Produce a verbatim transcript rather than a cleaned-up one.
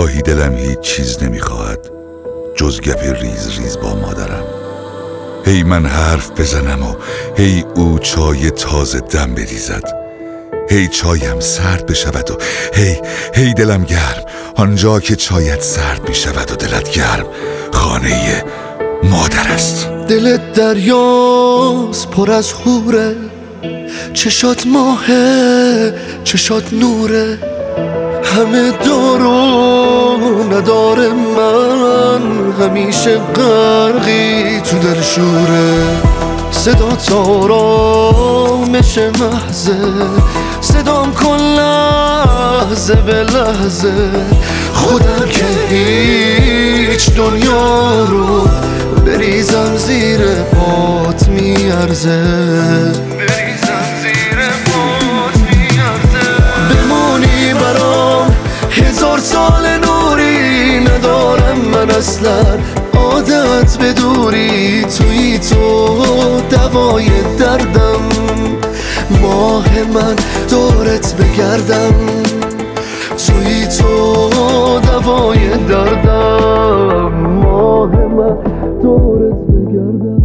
گاهی دلم هیچ چیز نمیخواهد جز گپ ریز ریز با مادرم. هی من حرف بزنم و هی او چای تازه دم بریزد، هی چایم سرد بشود و هی هی دلم گرم. آنجا که چایت سرد می شود و دلت گرم خانه مادر است. دلت دریاست پر از حوره، چشات ماهه چشات نوره، همه دارو نداره، من همیشه غرقی تو دل شوره. صدات آرامش محضه، صدام کن لحظه به لحظه، خودم که هیچ دنیا رو بریزم زیر پات میارزه، بریزم زیر پات میارزه. بمونی برام هزار سال نوری، ندارم من اصلا عادت به دوری، توی تو دوای دردم، ماه من دورت بگردم، توی تو دوای دردم، ماه من دورت بگردم.